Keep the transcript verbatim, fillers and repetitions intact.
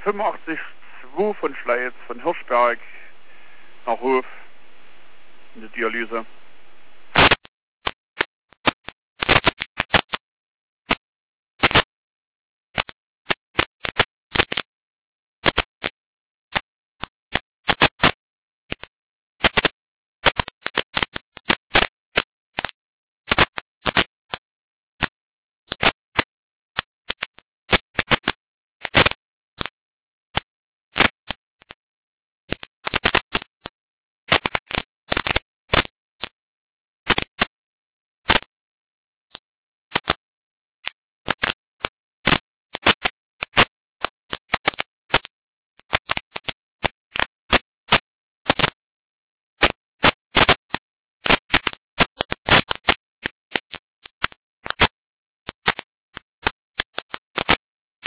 fünfundachtzig zwei von Schleiz, von Hirschberg nach Hof in der Dialyse.